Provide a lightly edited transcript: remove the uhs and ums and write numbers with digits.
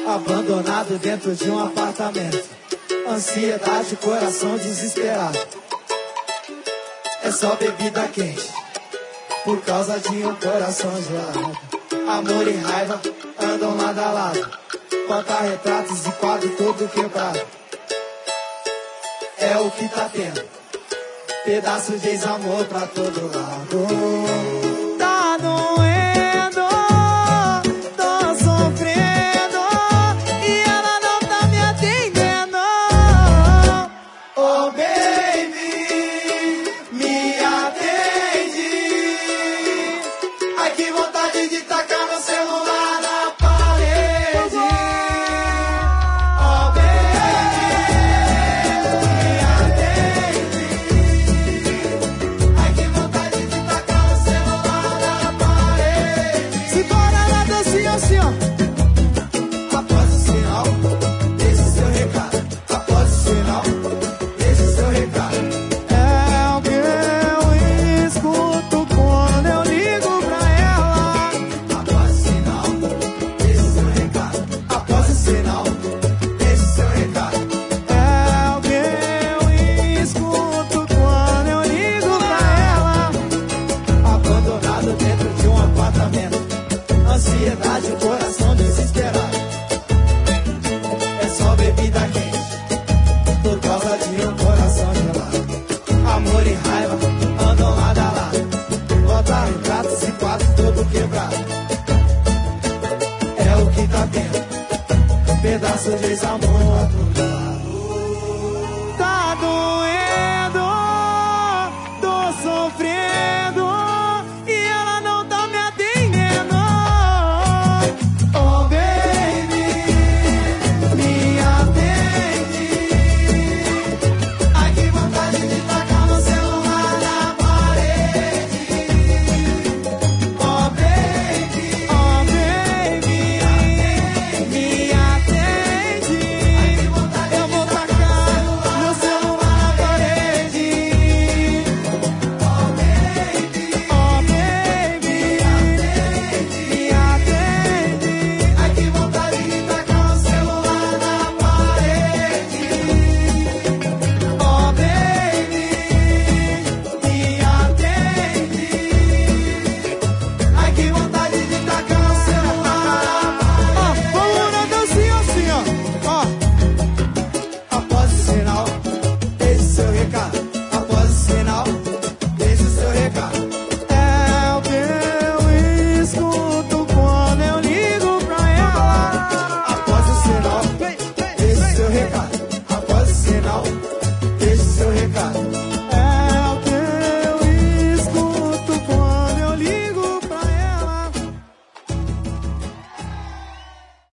Abandonado dentro de um apartamento, ansiedade, coração desesperado. É só bebida quente, por causa de um coração gelado. Amor e raiva andam lado a lado, porta-retratos e quadro todo quebrado. É o que tá tendo, pedaço de ex-amor pra todo lado. Tá doendo, tô sofrendo e ela não tá me atendendo. Oh baby, me atende. Ai que vontade de tacar meu celular na parede. Oh baby, me atende. Ai que vontade de tacar meu celular na parede. Se bora lá dancinha assim, ó. Após o sinal, deixe seu recado. Após o sinal, deixe seu recado. É o que eu escuto quando eu ligo pra ela. Após o sinal, deixe seu recado. Após o sinal, deixe seu recado. É o que eu escuto quando eu ligo pra ela. Abandonado dentro de um apartamento, ansiedade, coração desesperado. É só bebida quente, por causa de um coração gelado. Amor e raiva andam lado a lado, porta-retratos e quadro todo quebrado. É o que tá tendo, pedaço de ex-amor.